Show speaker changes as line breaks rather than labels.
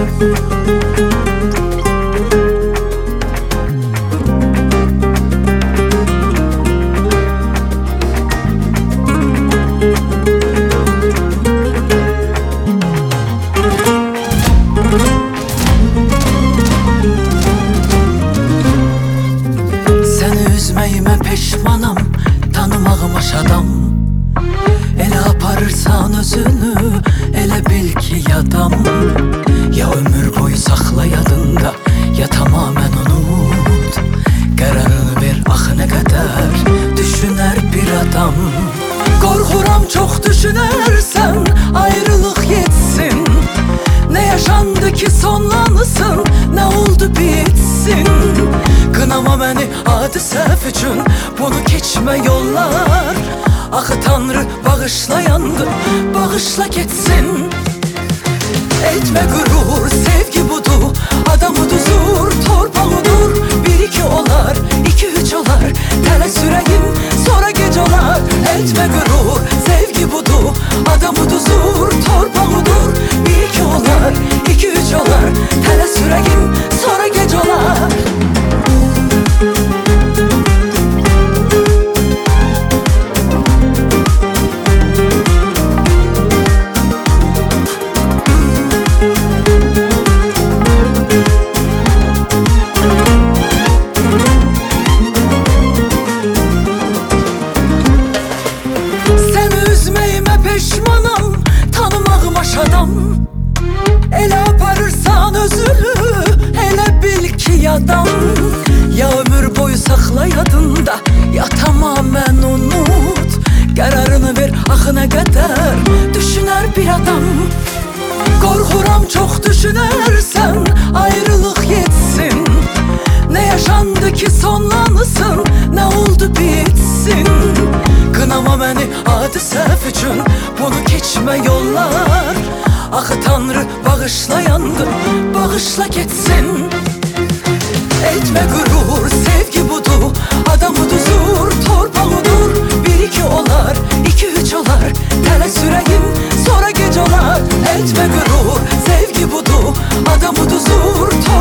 Seni üzmeyime peşmanam, tanımağımış adam. Ele aparırsan özünü, ele bil ki yadam. Ya ömür boyu sakla yadında, ya tamamen unut. Kararını ver, ah ne kadar düşüner bir adam. Korkuram çok düşünersen ayrılık yetsin. Ne yaşandı ki sonlanısın, ne oldu bitsin. Kınama beni adi səhv üçün, bunu keçmə yollar. Axı Tanrı bağışla yandı, bağışla geçsin. Etme gurur, sevgi budur, adamı düzur, torpağıdır. Bir iki olar, iki üç olar, tələ sürəyim, sonra gec olar. Etme gurur, sevgi budur, adamı düzur, torpağıdır. Bir iki olar, iki üç olar, tələ sürəyim, sonra gec olar. Peşmanam, tanımağımaş adam. Ele aparırsan özünü, hele bil ki yadam. Ya ömür boyu sakla yadında, ya tamamen unut. Kararını ver, ah ne kadar düşüner bir adam. Korkuram çok düşünersen ayrılık yetsin. Ne yaşandı ki sonlanısın, ne oldu bitsin. Kınama beni adi səhv üçün, bunu keçmə yollar. Axı Tanrı bağışla yandı, bağışla geçsin. Etme gurur, sevgi budur, adamı düzur, torpağıdır. Bir iki olar, iki üç olar, tələ sürəyim, sonra gec olar. Etme gurur, sevgi budur, adamı düzur, torpağıdır.